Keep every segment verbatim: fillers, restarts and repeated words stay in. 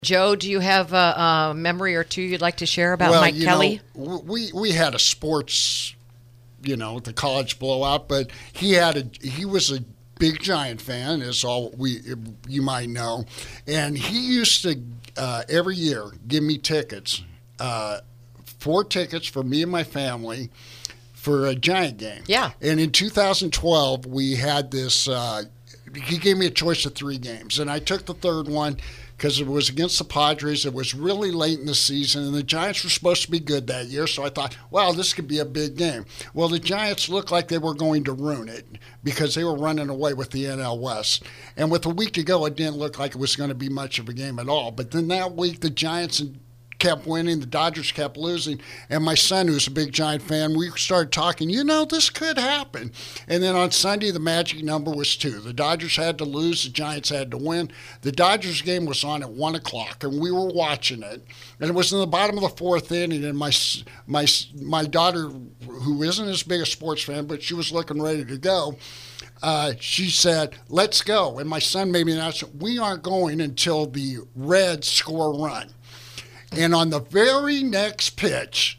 Joe, do you have a, a memory or two you'd like to share about well, Mike you Kelly? Know, we we had a sports, you know, the college blowout, but he had a he was a big Giant fan, as all we you might know, and he used to uh, every year give me tickets, uh, four tickets for me and my family for a Giant game. Yeah. And in two thousand twelve, we had this. Uh, he gave me a choice of three games, and I took the third one because it was against the Padres. It was really late in the season, and the Giants were supposed to be good that year. So I thought, well, this could be a big game. Well, the Giants looked like they were going to ruin it because they were running away with the N L West. And with a week to go, it didn't look like it was going to be much of a game at all. But then that week, the Giants kept winning, the Dodgers kept losing, and my son, who's a big Giant fan, we started talking, you know, this could happen. And then on Sunday, the magic number was two. The Dodgers had to lose, the Giants had to win. The Dodgers game was on at one o'clock, and we were watching it. And it was in the bottom of the fourth inning, and my my my daughter, who isn't as big a sports fan, but she was looking ready to go, Uh, she said, let's go. And my son made me an announcement, we aren't going until the Reds score a run. And on the very next pitch,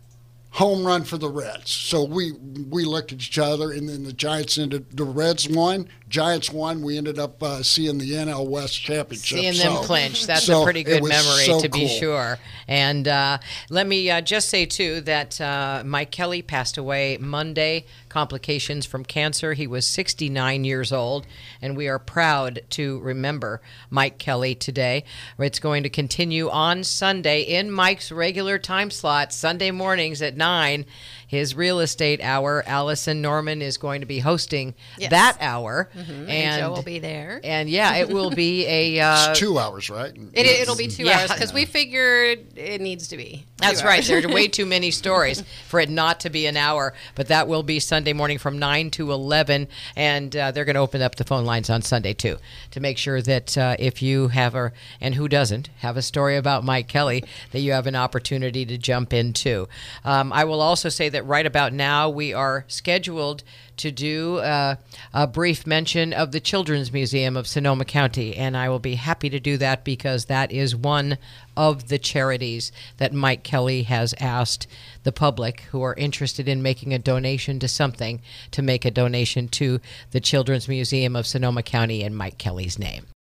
home run for the Reds. So we we looked at each other, and then the Giants ended. The Reds won, Giants won. We ended up uh, seeing the N L West championship. Seeing so, them clinch. That's so a pretty good memory, so to be cool. sure. And uh, let me uh, just say, too, that uh, Mike Kelly passed away Monday, complications from cancer. He was sixty-nine years old, and we are proud to remember Mike Kelly today. It's going to continue on Sunday in Mike's regular time slot, Sunday mornings at nine. His real estate hour. Allison Norman is going to be hosting Yes. that hour. Mm-hmm. And, And Joe will be there. And yeah, it will be a. Uh, It's two hours, right? It, it'll be two Yeah. hours because we figured it needs to be. two That's right. hours. There are way too many stories for it not to be an hour. But that will be Sunday morning from nine to eleven. And uh, they're going to open up the phone lines on Sunday, too, to make sure that uh, if you have a, and who doesn't, have a story about Mike Kelly, that you have an opportunity to jump into. Um, I will also say that right about now we are scheduled to do uh, a brief mention of the Children's Museum of Sonoma County, and I will be happy to do that because that is one of the charities that Mike Kelly has asked the public who are interested in making a donation to something to make a donation to the Children's Museum of Sonoma County in Mike Kelly's name.